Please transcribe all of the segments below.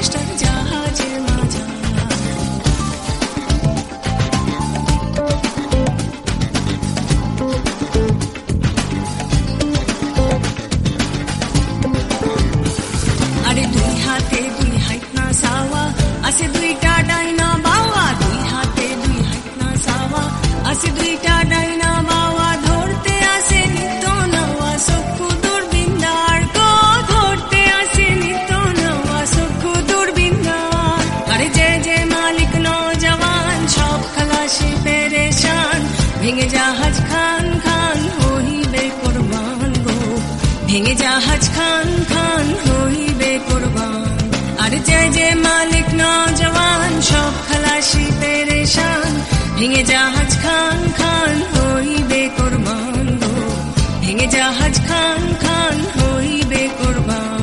Master জাহাজের মাঝা। আরে দুই হাতে দুই হাইট না সাওয়া আছে দুইটা ডাইনা বাওয়া, দুই হাতে দুই হাইট না সাওয়া আছে দুইটা ডাইনা বাওয়া, ধরতে আসে নিত্য নওয়া চক্ষু দূরবীন্দার গো, ধরতে আসে নিত্য নওয়া চক্ষু দূরবীন্দার। আরে যে যে মালিক নৌজওয়ান সব খালাসি পেরেশান, ভেঙে জাহাজ খান খান হইবে কোরবান গো, ভেঙে জাহাজ খান খান হইবে কোরবান। আর যে যে মালিক নৌজওয়ান সব খালাসি পেরেশান, ভেঙে জাহাজ খান খান হইবে কোরবান গো, ভেঙে জাহাজ খান খান হইবে কোরবান।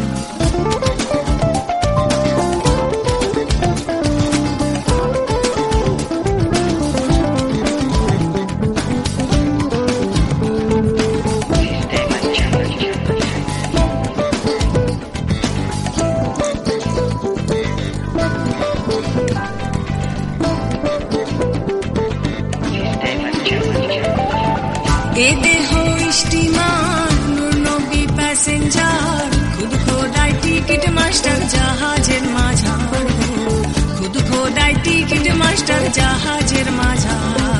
এ দেহ স্টিমার নূর নবী প্যাসেঞ্জার, খুদ খোদাই টিকিট মাস্টার জাহাজের মাঝার, খুদ খোদাই টিকিট মাস্টার জাহাজের মাঝার।